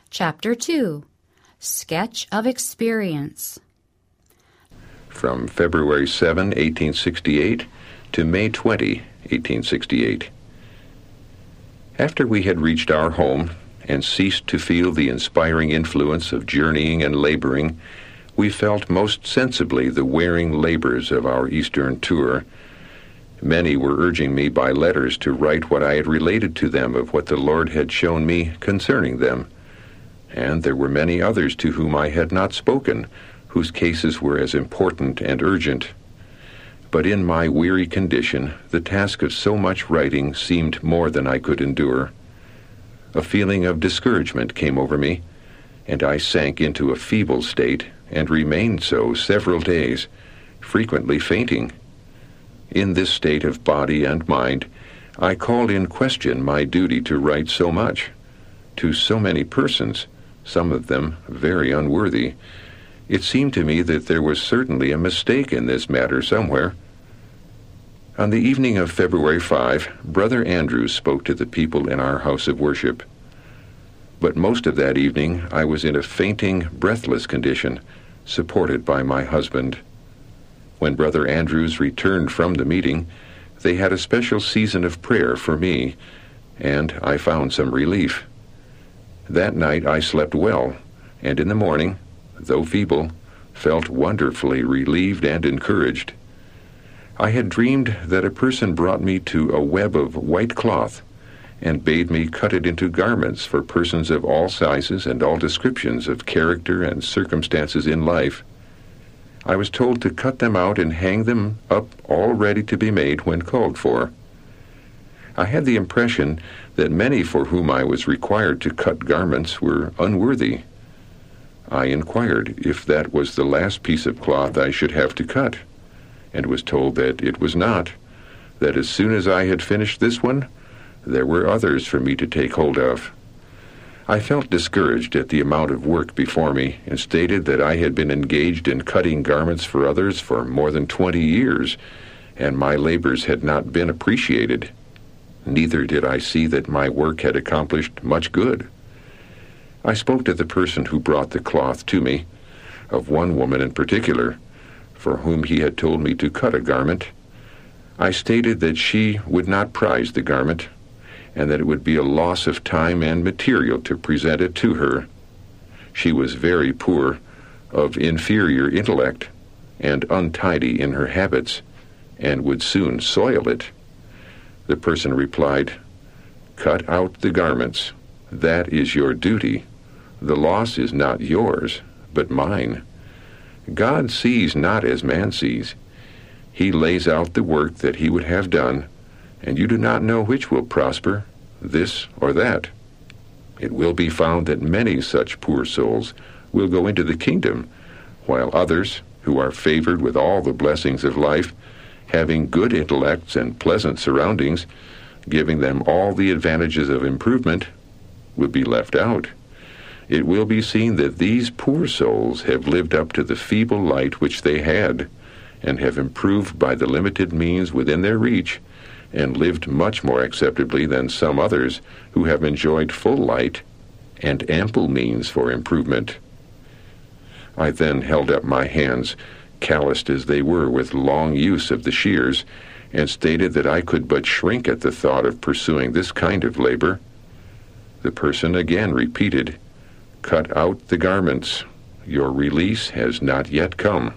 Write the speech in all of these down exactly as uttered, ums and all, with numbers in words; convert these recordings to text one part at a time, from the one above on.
Chapter two, Sketch of Experience. From February seventh, eighteen sixty-eight to May twentieth, eighteen sixty-eight. After we had reached our home and ceased to feel the inspiring influence of journeying and laboring, we felt most sensibly the wearing labors of our Eastern tour. Many were urging me by letters to write what I had related to them of what the Lord had shown me concerning them. And there were many others to whom I had not spoken, whose cases were as important and urgent. But in my weary condition, the task of so much writing seemed more than I could endure. A feeling of discouragement came over me, and I sank into a feeble state and remained so several days, frequently fainting. In this state of body and mind, I called in question my duty to write so much, to so many persons, some of them very unworthy. It seemed to me that there was certainly a mistake in this matter somewhere. On the evening of February fifth, Brother Andrews spoke to the people in our house of worship. But most of that evening I was in a fainting, breathless condition, supported by my husband. When Brother Andrews returned from the meeting, they had a special season of prayer for me, and I found some relief. That night I slept well, and in the morning, though feeble, felt wonderfully relieved and encouraged. I had dreamed that a person brought me to a web of white cloth and bade me cut it into garments for persons of all sizes and all descriptions of character and circumstances in life. I was told to cut them out and hang them up all ready to be made when called for. I had the impression that many for whom I was required to cut garments were unworthy. I inquired if that was the last piece of cloth I should have to cut, and was told that it was not, that as soon as I had finished this one, there were others for me to take hold of. I felt discouraged at the amount of work before me, and stated that I had been engaged in cutting garments for others for more than twenty years, and my labors had not been appreciated. Neither did I see that my work had accomplished much good. I spoke to the person who brought the cloth to me, of one woman in particular, for whom he had told me to cut a garment. I stated that she would not prize the garment, and that it would be a loss of time and material to present it to her. She was very poor, of inferior intellect, and untidy in her habits, and would soon soil it. The person replied, "Cut out the garments. That is your duty. The loss is not yours, but mine. God sees not as man sees. He lays out the work that he would have done, and you do not know which will prosper, this or that. It will be found that many such poor souls will go into the kingdom, while others, who are favored with all the blessings of life, having good intellects and pleasant surroundings, giving them all the advantages of improvement, will be left out. It will be seen that these poor souls have lived up to the feeble light which they had, and have improved by the limited means within their reach, and lived much more acceptably than some others who have enjoyed full light and ample means for improvement." I then held up my hands, calloused as they were with long use of the shears, and stated that I could but shrink at the thought of pursuing this kind of labor. The person again repeated, "Cut out the garments. Your release has not yet come."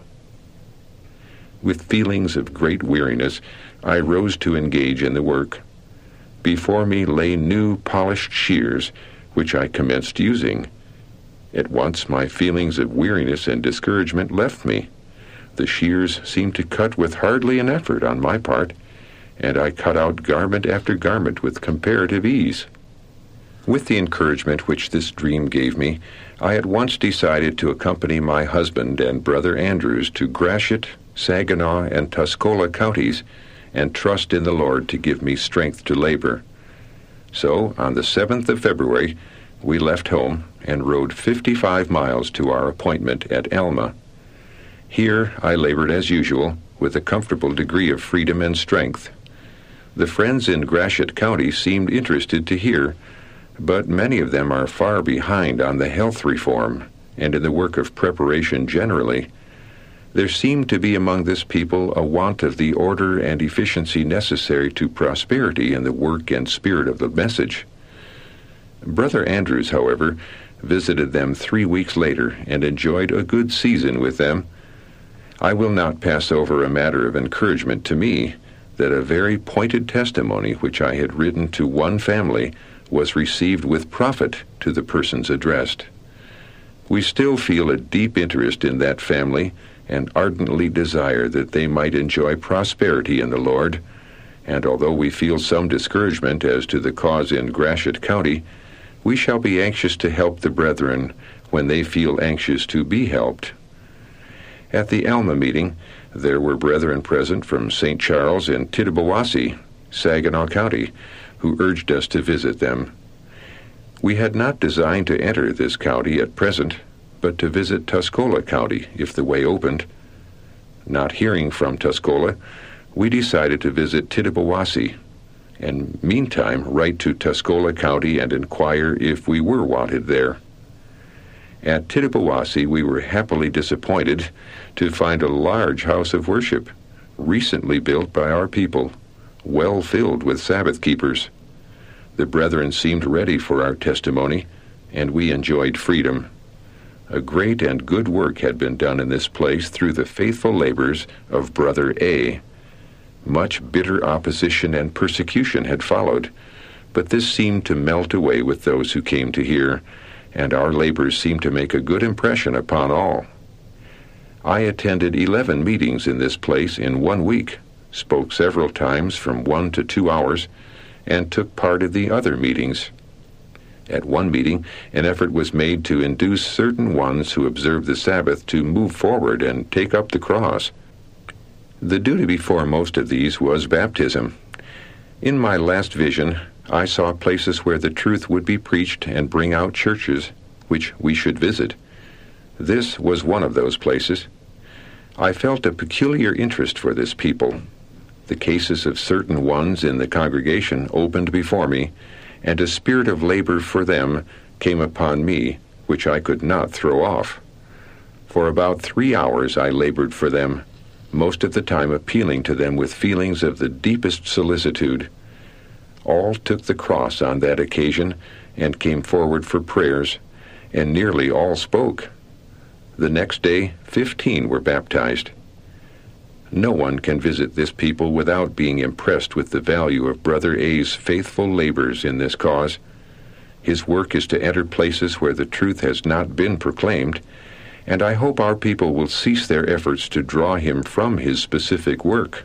With feelings of great weariness, I rose to engage in the work. Before me lay new polished shears, which I commenced using. At once my feelings of weariness and discouragement left me. The shears seemed to cut with hardly an effort on my part, and I cut out garment after garment with comparative ease. With the encouragement which this dream gave me, I at once decided to accompany my husband and Brother Andrews to Gratiot, Saginaw, and Tuscola counties, and trust in the Lord to give me strength to labor. So, on the seventh of February, we left home and rode fifty-five miles to our appointment at Alma. Here I labored as usual, with a comfortable degree of freedom and strength. The friends in Gratiot County seemed interested to hear, but many of them are far behind on the health reform and in the work of preparation generally. There seemed to be among this people a want of the order and efficiency necessary to prosperity in the work and spirit of the message. Brother Andrews, however, visited them three weeks later and enjoyed a good season with them. I will not pass over a matter of encouragement to me that a very pointed testimony which I had written to one family was received with profit to the persons addressed. We still feel a deep interest in that family and ardently desire that they might enjoy prosperity in the Lord, and although we feel some discouragement as to the cause in Gratiot County, we shall be anxious to help the brethren when they feel anxious to be helped. At the Alma meeting, there were brethren present from Saint Charles and Tittabawassee, Saginaw County, who urged us to visit them. We had not designed to enter this county at present, but to visit Tuscola County if the way opened. Not hearing from Tuscola, we decided to visit Tittabawassee, and meantime write to Tuscola County and inquire if we were wanted there. At Tittabawassee we were happily disappointed to find a large house of worship, recently built by our people, well filled with Sabbath keepers. The brethren seemed ready for our testimony, and we enjoyed freedom. A great and good work had been done in this place through the faithful labors of Brother A. Much bitter opposition and persecution had followed, but this seemed to melt away with those who came to hear, and our labors seemed to make a good impression upon all. I attended eleven meetings in this place in one week, spoke several times from one to two hours, and took part of the other meetings. At one meeting, an effort was made to induce certain ones who observed the Sabbath to move forward and take up the cross. The duty before most of these was baptism. In my last vision, I saw places where the truth would be preached and bring out churches, which we should visit. This was one of those places. I felt a peculiar interest for this people. The cases of certain ones in the congregation opened before me, and a spirit of labor for them came upon me, which I could not throw off. For about three hours I labored for them, most of the time appealing to them with feelings of the deepest solicitude. All took the cross on that occasion and came forward for prayers, and nearly all spoke. The next day, fifteen were baptized. No one can visit this people without being impressed with the value of Brother A's faithful labors in this cause. His work is to enter places where the truth has not been proclaimed, and I hope our people will cease their efforts to draw him from his specific work.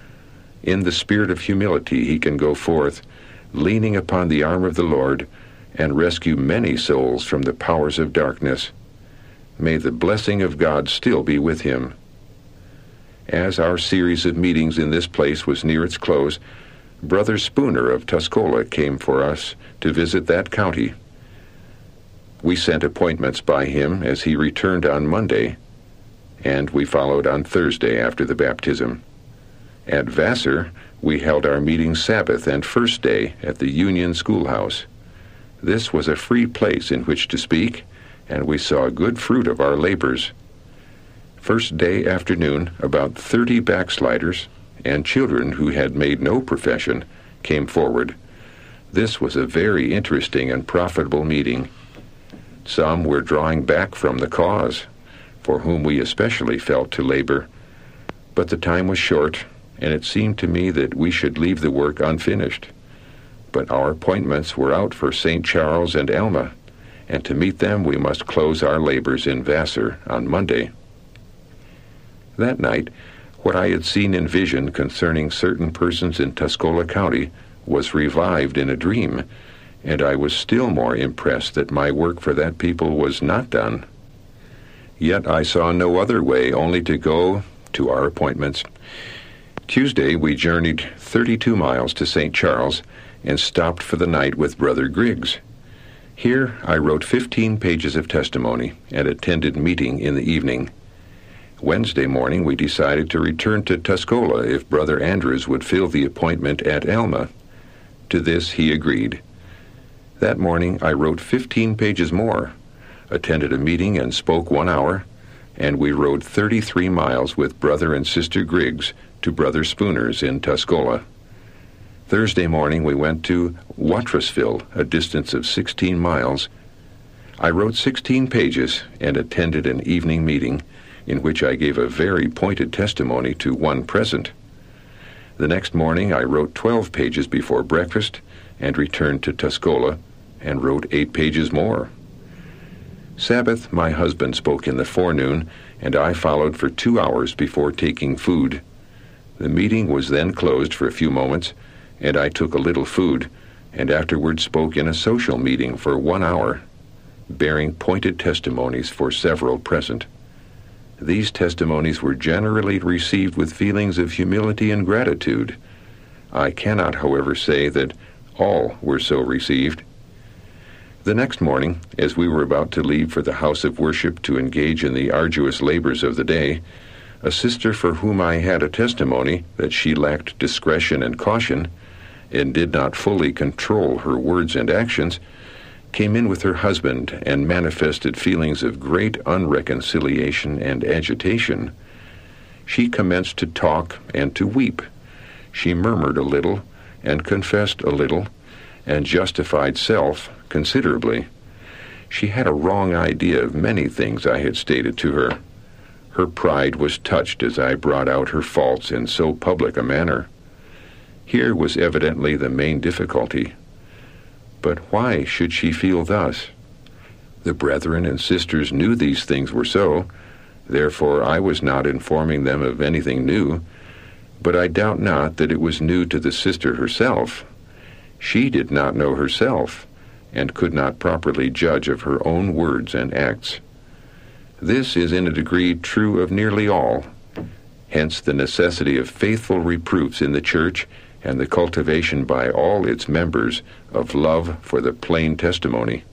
In the spirit of humility he can go forth, leaning upon the arm of the Lord, and rescue many souls from the powers of darkness. May the blessing of God still be with him. As our series of meetings in this place was near its close, Brother Spooner of Tuscola came for us to visit that county. We sent appointments by him as he returned on Monday, and we followed on Thursday after the baptism. At Vassar, we held our meeting Sabbath and First Day at the Union Schoolhouse. This was a free place in which to speak, and we saw good fruit of our labors. First Day afternoon, about thirty backsliders and children who had made no profession came forward. This was a very interesting and profitable meeting. Some were drawing back from the cause, for whom we especially felt to labor, but the time was short, and it seemed to me that we should leave the work unfinished. But our appointments were out for Saint Charles and Alma, and to meet them we must close our labors in Vassar on Monday. That night, what I had seen in vision concerning certain persons in Tuscola County was revived in a dream, and I was still more impressed that my work for that people was not done. Yet I saw no other way only to go to our appointments. Tuesday we journeyed thirty-two miles to Saint Charles and stopped for the night with Brother Griggs. Here I wrote fifteen pages of testimony and attended meeting in the evening. Wednesday morning we decided to return to Tuscola if Brother Andrews would fill the appointment at Alma. To this he agreed. That morning I wrote fifteen pages more, attended a meeting and spoke one hour, and we rode thirty-three miles with Brother and Sister Griggs to Brother Spooner's in Tuscola. Thursday morning we went to Watrasville, a distance of sixteen miles. I wrote sixteen pages and attended an evening meeting in which I gave a very pointed testimony to one present. The next morning I wrote twelve pages before breakfast and returned to Tuscola and wrote eight pages more. Sabbath, my husband spoke in the forenoon, and I followed for two hours before taking food. The meeting was then closed for a few moments, and I took a little food, and afterward spoke in a social meeting for one hour, bearing pointed testimonies for several present. These testimonies were generally received with feelings of humility and gratitude. I cannot, however, say that all were so received. The next morning, as we were about to leave for the house of worship to engage in the arduous labors of the day, a sister for whom I had a testimony that she lacked discretion and caution, and did not fully control her words and actions, came in with her husband and manifested feelings of great unreconciliation and agitation. She commenced to talk and to weep. She murmured a little, and confessed a little, and justified self considerably. She had a wrong idea of many things I had stated to her. Her pride was touched as I brought out her faults in so public a manner. Here was evidently the main difficulty. But why should she feel thus? The brethren and sisters knew these things were so, therefore I was not informing them of anything new, but I doubt not that it was new to the sister herself. She did not know herself, and could not properly judge of her own words and acts. This is in a degree true of nearly all. Hence the necessity of faithful reproofs in the church and the cultivation by all its members of love for the plain testimony.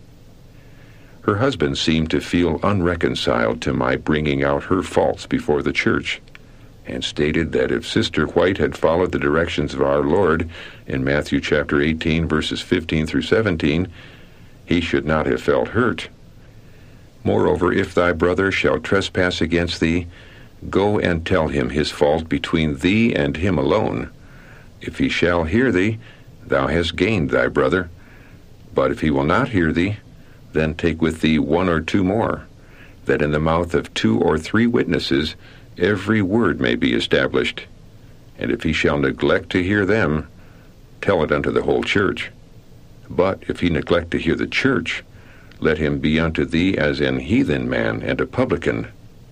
Her husband seemed to feel unreconciled to my bringing out her faults before the church, and stated that if Sister White had followed the directions of our Lord in Matthew chapter eighteen, verses fifteen through seventeen, he should not have felt hurt. Moreover, if thy brother shall trespass against thee, go and tell him his fault between thee and him alone. If he shall hear thee, thou hast gained thy brother. But if he will not hear thee, then take with thee one or two more, that in the mouth of two or three witnesses every word may be established. And if he shall neglect to hear them, tell it unto the whole church. But if he neglect to hear the church, let him be unto thee as an heathen man and a publican.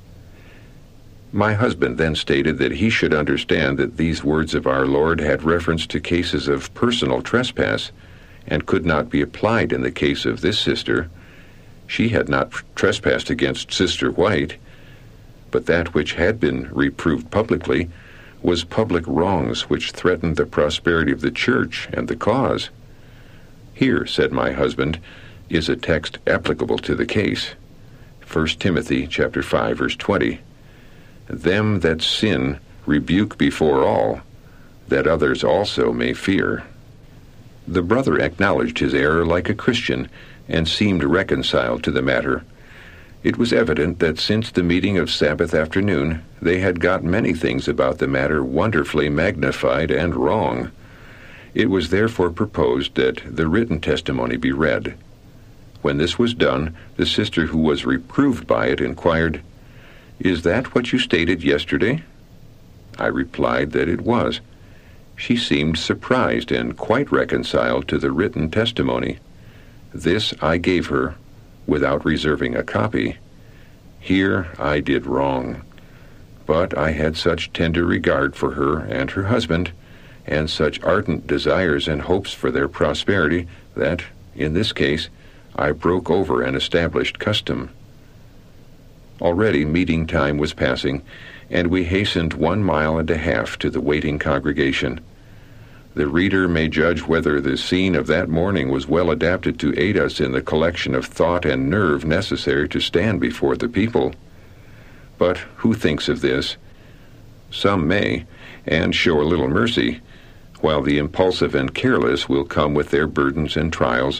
My husband then stated that he should understand that these words of our Lord had reference to cases of personal trespass, and could not be applied in the case of this sister. She had not trespassed against Sister White, but that which had been reproved publicly was public wrongs which threatened the prosperity of the church and the cause. Here, said my husband, is a text applicable to the case. First Timothy chapter five, verse twenty. Them that sin rebuke before all, that others also may fear. The brother acknowledged his error like a Christian, and seemed reconciled to the matter. It was evident that since the meeting of Sabbath afternoon, they had got many things about the matter wonderfully magnified and wrong. It was therefore proposed that the written testimony be read. When this was done, the sister who was reproved by it inquired, "Is that what you stated yesterday?" I replied that it was. She seemed surprised and quite reconciled to the written testimony. This I gave her, without reserving a copy. Here I did wrong, but I had such tender regard for her and her husband, and such ardent desires and hopes for their prosperity, that, in this case, I broke over an established custom. Already meeting time was passing, and we hastened one mile and a half to the waiting congregation. The reader may judge whether the scene of that morning was well adapted to aid us in the collection of thought and nerve necessary to stand before the people. But who thinks of this? Some may, and show a little mercy, while the impulsive and careless will come with their burdens and trials,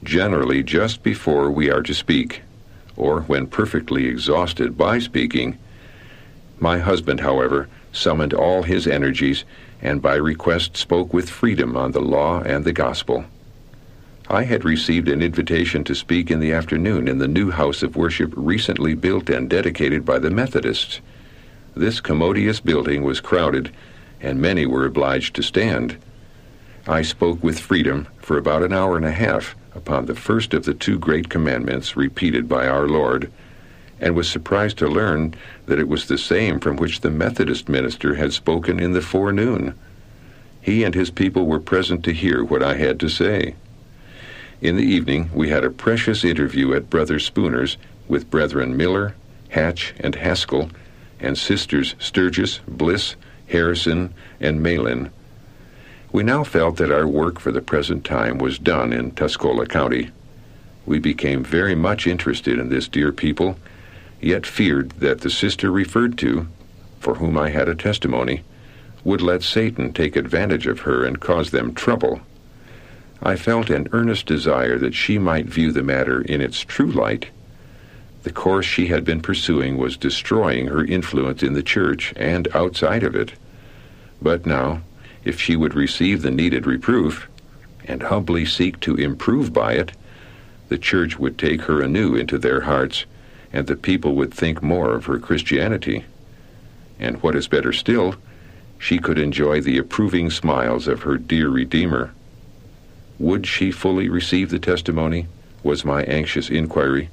generally just before we are to speak, or when perfectly exhausted by speaking. My husband, however, summoned all his energies, and by request spoke with freedom on the law and the gospel. I had received an invitation to speak in the afternoon in the new house of worship recently built and dedicated by the Methodists. This commodious building was crowded, and many were obliged to stand. I spoke with freedom for about an hour and a half upon the first of the two great commandments repeated by our Lord, and was surprised to learn that it was the same from which the Methodist minister had spoken in the forenoon. He and his people were present to hear what I had to say. In the evening, we had a precious interview at Brother Spooner's with Brethren Miller, Hatch, and Haskell, and Sisters Sturgis, Bliss, Harrison, and Malin. We now felt that our work for the present time was done in Tuscola County. We became very much interested in this dear people, yet feared that the sister referred to, for whom I had a testimony, would let Satan take advantage of her and cause them trouble. I felt an earnest desire that she might view the matter in its true light. The course she had been pursuing was destroying her influence in the church and outside of it. But now, if she would receive the needed reproof, and humbly seek to improve by it, the church would take her anew into their hearts, and the people would think more of her Christianity. And what is better still, she could enjoy the approving smiles of her dear Redeemer. Would she fully receive the testimony? Was my anxious inquiry.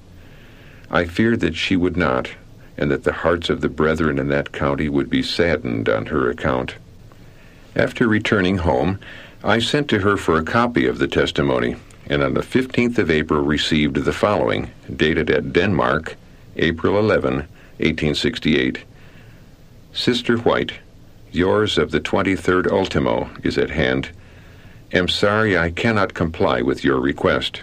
I feared that she would not, and that the hearts of the brethren in that county would be saddened on her account. After returning home, I sent to her for a copy of the testimony, and on the fifteenth of April received the following, dated at Denmark, April eleventh, eighteen sixty-eight. Sister White, yours of the twenty-third ultimo is at hand. Am sorry I cannot comply with your request.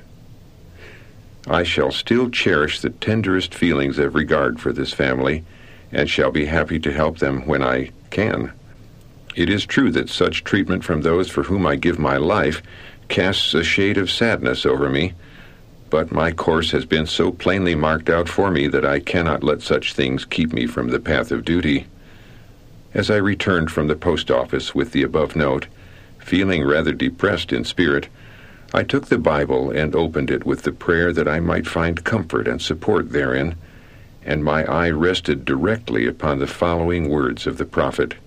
I shall still cherish the tenderest feelings of regard for this family, and shall be happy to help them when I can. It is true that such treatment from those for whom I give my life casts a shade of sadness over me, but my course has been so plainly marked out for me that I cannot let such things keep me from the path of duty. As I returned from the post office with the above note, feeling rather depressed in spirit, I took the Bible and opened it with the prayer that I might find comfort and support therein, and my eye rested directly upon the following words of the prophet.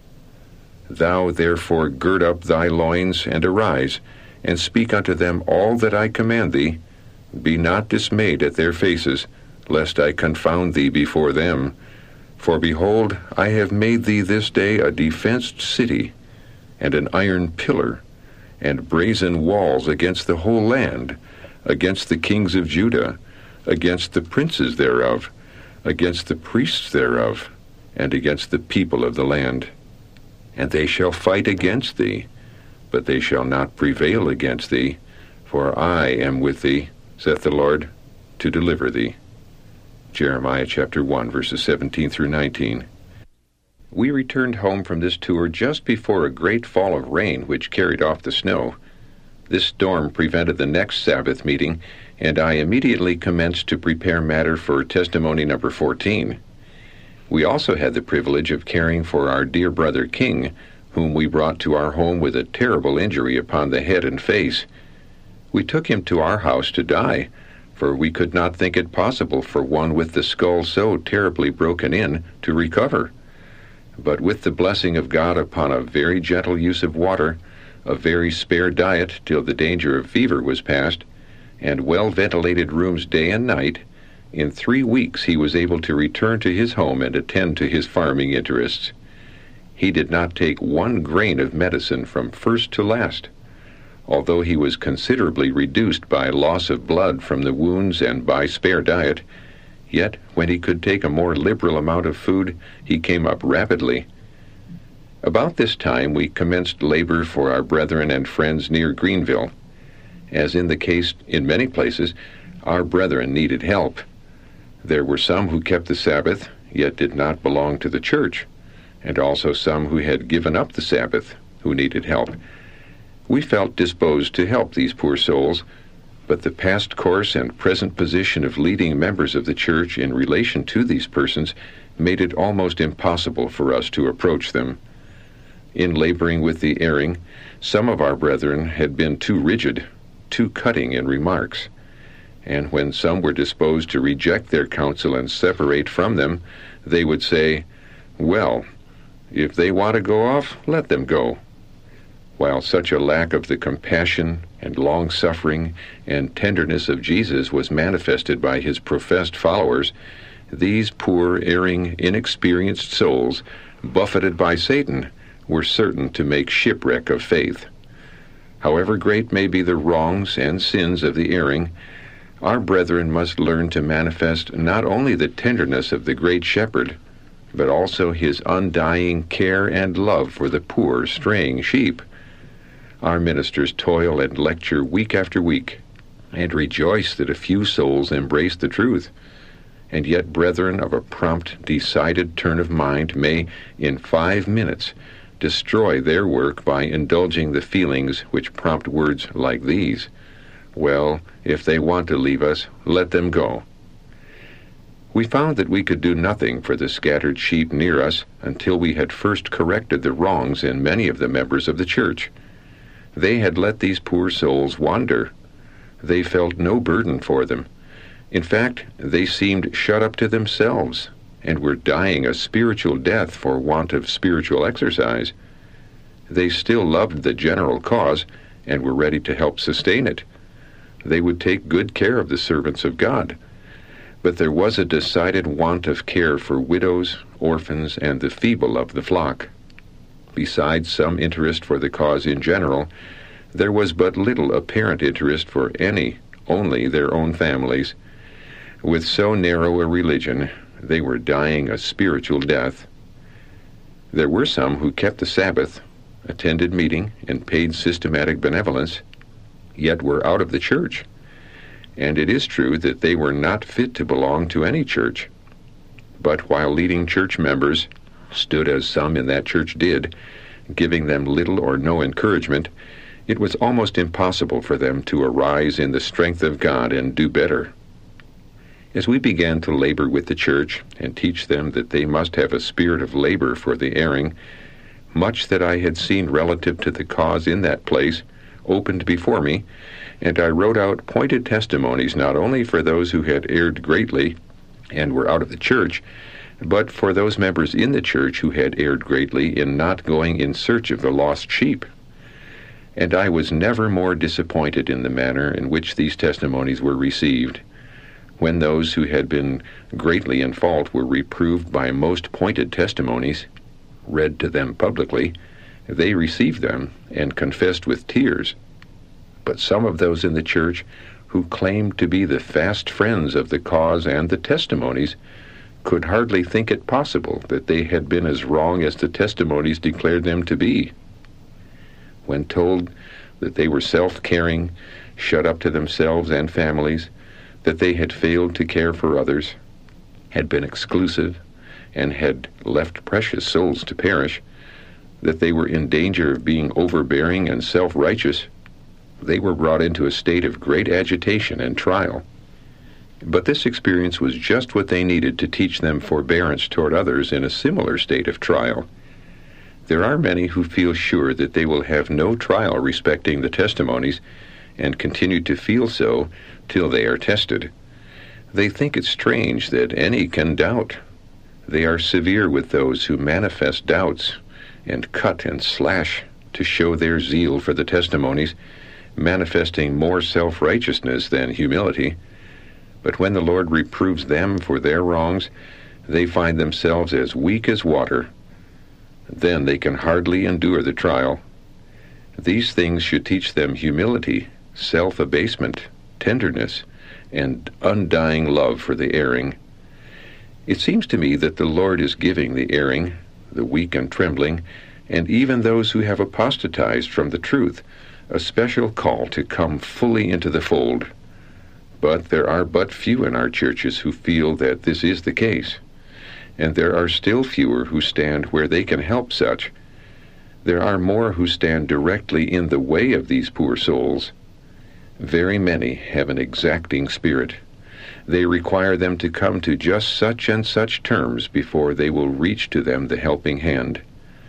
Thou therefore gird up thy loins, and arise, and speak unto them all that I command thee. Be not dismayed at their faces, lest I confound thee before them. For behold, I have made thee this day a defenced city, and an iron pillar, and brazen walls against the whole land, against the kings of Judah, against the princes thereof, against the priests thereof, and against the people of the land. And they shall fight against thee, but they shall not prevail against thee, for I am with thee, saith the Lord, to deliver thee. Jeremiah chapter one, verses seventeen through nineteen. We returned home from this tour just before a great fall of rain which carried off the snow. This storm prevented the next Sabbath meeting, and I immediately commenced to prepare matter for testimony number fourteen. We also had the privilege of caring for our dear brother King, whom we brought to our home with a terrible injury upon the head and face. We took him to our house to die, for we could not think it possible for one with the skull so terribly broken in to recover. But with the blessing of God upon a very gentle use of water, a very spare diet till the danger of fever was past, and well-ventilated rooms day and night, in three weeks he was able to return to his home and attend to his farming interests. He did not take one grain of medicine from first to last. Although he was considerably reduced by loss of blood from the wounds and by spare diet, yet when he could take a more liberal amount of food, he came up rapidly. About this time we commenced labor for our brethren and friends near Greenville. As in the case in many places, our brethren needed help. There were some who kept the Sabbath, yet did not belong to the church, and also some who had given up the Sabbath, who needed help. We felt disposed to help these poor souls, but the past course and present position of leading members of the church in relation to these persons made it almost impossible for us to approach them. In laboring with the erring, some of our brethren had been too rigid, too cutting in remarks, and when some were disposed to reject their counsel and separate from them, they would say, "Well, if they want to go off, let them go." While such a lack of the compassion and long-suffering and tenderness of Jesus was manifested by his professed followers, these poor, erring, inexperienced souls, buffeted by Satan, were certain to make shipwreck of faith. However great may be the wrongs and sins of the erring, our brethren must learn to manifest not only the tenderness of the great shepherd, but also his undying care and love for the poor, straying sheep. Our ministers toil and lecture week after week, and rejoice that a few souls embrace the truth. And yet brethren of a prompt, decided turn of mind may, in five minutes, destroy their work by indulging the feelings which prompt words like these: "Well, if they want to leave us, let them go." We found that we could do nothing for the scattered sheep near us until we had first corrected the wrongs in many of the members of the church. They had let these poor souls wander. They felt no burden for them. In fact, they seemed shut up to themselves, and were dying a spiritual death for want of spiritual exercise. They still loved the general cause, and were ready to help sustain it. They would take good care of the servants of God. But there was a decided want of care for widows, orphans, and the feeble of the flock. Besides some interest for the cause in general, there was but little apparent interest for any, only their own families. With so narrow a religion, they were dying a spiritual death. There were some who kept the Sabbath, attended meeting, and paid systematic benevolence, yet were out of the church. And it is true that they were not fit to belong to any church. But while leading church members stood as some in that church did, giving them little or no encouragement, it was almost impossible for them to arise in the strength of God and do better. As we began to labor with the church and teach them that they must have a spirit of labor for the erring, much that I had seen relative to the cause in that place opened before me, and I wrote out pointed testimonies not only for those who had erred greatly and were out of the church, but for those members in the church who had erred greatly in not going in search of the lost sheep. And I was never more disappointed in the manner in which these testimonies were received. When those who had been greatly in fault were reproved by most pointed testimonies, read to them publicly, they received them and confessed with tears. But some of those in the church who claimed to be the fast friends of the cause and the testimonies could hardly think it possible that they had been as wrong as the testimonies declared them to be. When told that they were self-caring, shut up to themselves and families, that they had failed to care for others, had been exclusive, and had left precious souls to perish, that they were in danger of being overbearing and self-righteous, they were brought into a state of great agitation and trial. But this experience was just what they needed to teach them forbearance toward others in a similar state of trial. There are many who feel sure that they will have no trial respecting the testimonies, and continue to feel so till they are tested. They think it strange that any can doubt. They are severe with those who manifest doubts, and cut and slash to show their zeal for the testimonies, manifesting more self-righteousness than humility. But when the Lord reproves them for their wrongs, they find themselves as weak as water. Then they can hardly endure the trial. These things should teach them humility, self-abasement, tenderness, and undying love for the erring. It seems to me that the Lord is giving the erring, the weak and trembling, and even those who have apostatized from the truth, a special call to come fully into the fold. But there are but few in our churches who feel that this is the case, and there are still fewer who stand where they can help such. There are more who stand directly in the way of these poor souls. Very many have an exacting spirit. They require them to come to just such and such terms before they will reach to them the helping hand.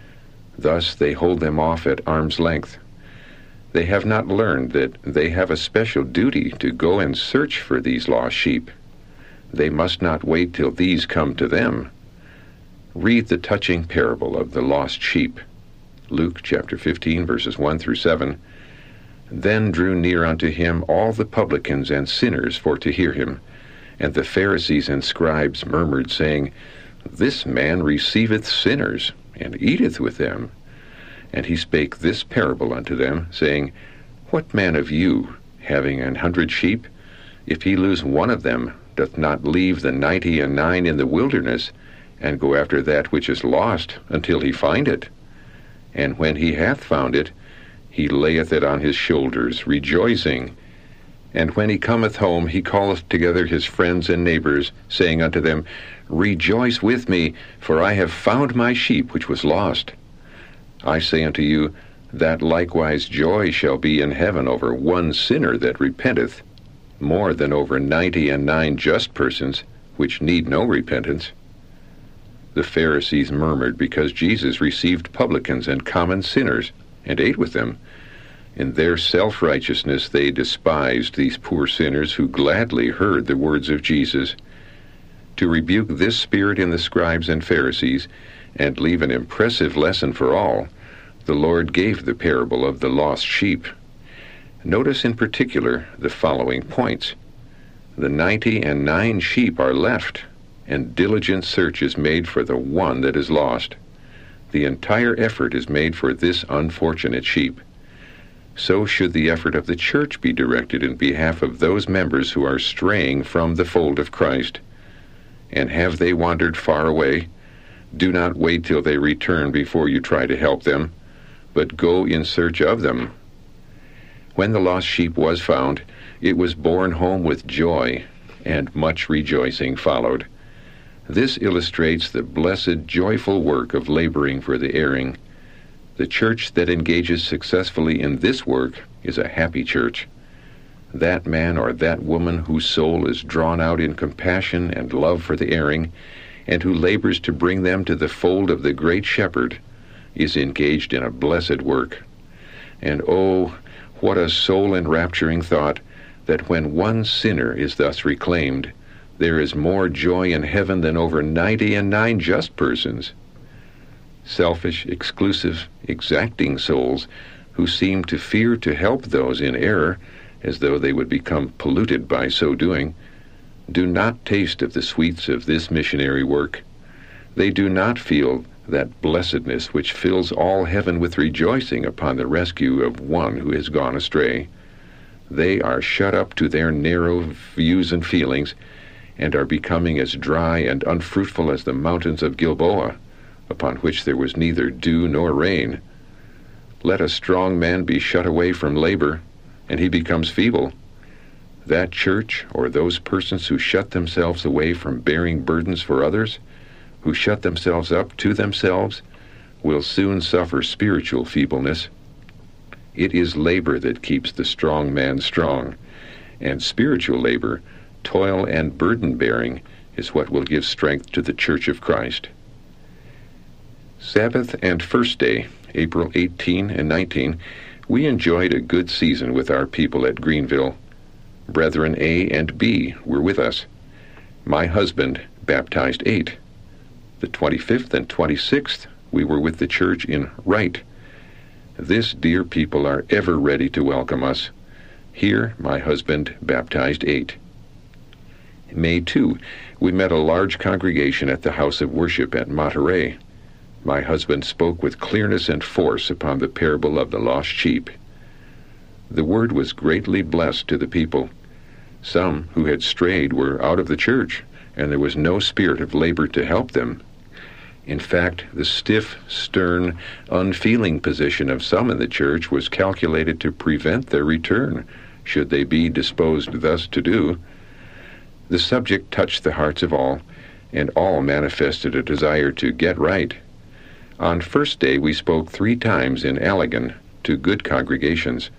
Thus they hold them off at arm's length. They have not learned that they have a special duty to go and search for these lost sheep. They must not wait till these come to them. Read the touching parable of the lost sheep. Luke chapter fifteen, verses one through seven. Then drew near unto him all the publicans and sinners for to hear him. And the Pharisees and scribes murmured, saying, This man receiveth sinners, and eateth with them. And he spake this parable unto them, saying, What man of you, having an hundred sheep, if he lose one of them, doth not leave the ninety and nine in the wilderness, and go after that which is lost, until he find it? And when he hath found it, he layeth it on his shoulders, rejoicing. And when he cometh home, he calleth together his friends and neighbors, saying unto them, Rejoice with me, for I have found my sheep which was lost. I say unto you, that likewise joy shall be in heaven over one sinner that repenteth, more than over ninety and nine just persons, which need no repentance. The Pharisees murmured because Jesus received publicans and common sinners, and ate with them. In their self-righteousness they despised these poor sinners who gladly heard the words of Jesus. To rebuke this spirit in the scribes and Pharisees, and leave an impressive lesson for all, the Lord gave the parable of the lost sheep. Notice in particular the following points. The ninety and nine sheep are left, and diligent search is made for the one that is lost. The entire effort is made for this unfortunate sheep. So should the effort of the church be directed in behalf of those members who are straying from the fold of Christ. And have they wandered far away? Do not wait till they return before you try to help them, but go in search of them. When the lost sheep was found, it was borne home with joy, and much rejoicing followed. This illustrates the blessed, joyful work of laboring for the erring. The church that engages successfully in this work is a happy church. That man or that woman whose soul is drawn out in compassion and love for the erring, and who labors to bring them to the fold of the great shepherd, is engaged in a blessed work. And oh, what a soul-enrapturing thought that when one sinner is thus reclaimed, there is more joy in heaven than over ninety and nine just persons. Selfish, exclusive, exacting souls who seem to fear to help those in error, as though they would become polluted by so doing, do not taste of the sweets of this missionary work. They do not feel that blessedness which fills all heaven with rejoicing upon the rescue of one who has gone astray. They are shut up to their narrow views and feelings, and are becoming as dry and unfruitful as the mountains of Gilboa, upon which there was neither dew nor rain. Let a strong man be shut away from labor, and he becomes feeble. That church, or those persons who shut themselves away from bearing burdens for others, who shut themselves up to themselves, will soon suffer spiritual feebleness. It is labor that keeps the strong man strong, and spiritual labor, toil and burden-bearing, is what will give strength to the Church of Christ. Sabbath and First Day, April eighteenth and nineteenth, we enjoyed a good season with our people at Greenville. Brethren A and B were with us. My husband baptized eight. The twenty-fifth and twenty-sixth, we were with the church in Wright. This dear people are ever ready to welcome us. Here, my husband baptized eight. May second, we met a large congregation at the house of worship at Monterey. My husband spoke with clearness and force upon the parable of the lost sheep. The word was greatly blessed to the people. Some who had strayed were out of the church, and there was no spirit of labor to help them. In fact, the stiff, stern, unfeeling position of some in the church was calculated to prevent their return, should they be disposed thus to do. The subject touched the hearts of all, and all manifested a desire to get right. On First Day we spoke three times in Allegan to good congregations.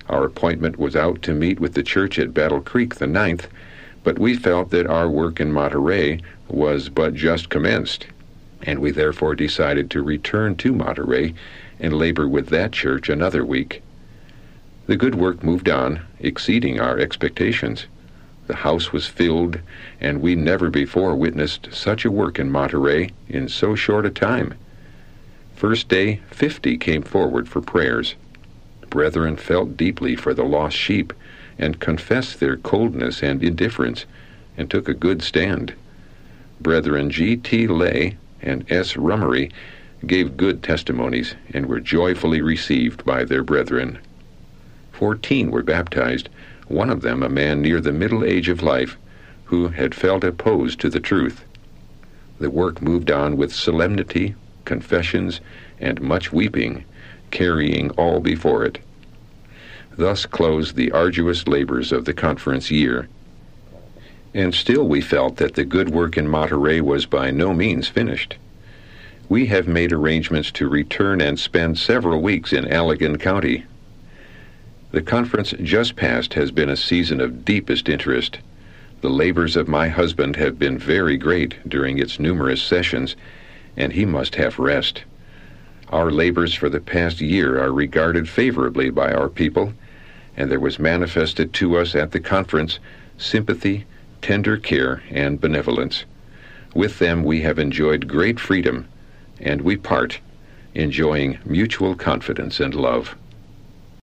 Our appointment was out to meet with the church at Battle Creek the ninth, but we felt that our work in Monterey was but just commenced, and we therefore decided to return to Monterey and labor with that church another week. The good work moved on, exceeding our expectations. The house was filled, and we never before witnessed such a work in Monterey in so short a time. First day, fifty came forward for prayers. Brethren felt deeply for the lost sheep, and confessed their coldness and indifference, and took a good stand. Brethren G T Lay and S. Rummery gave good testimonies, and were joyfully received by their brethren. Fourteen were baptized, one of them a man near the middle age of life, who had felt opposed to the truth. The work moved on with solemnity, confessions, and much weeping, carrying all before it. Thus closed the arduous labors of the conference year. And still we felt that the good work in Monterey was by no means finished. We have made arrangements to return and spend several weeks in Allegan County. The conference just past has been a season of deepest interest. The labors of my husband have been very great during its numerous sessions, and he must have rest. Our labors for the past year are regarded favorably by our people, and there was manifested to us at the conference sympathy, tender care, and benevolence. With them we have enjoyed great freedom, and we part, enjoying mutual confidence and love.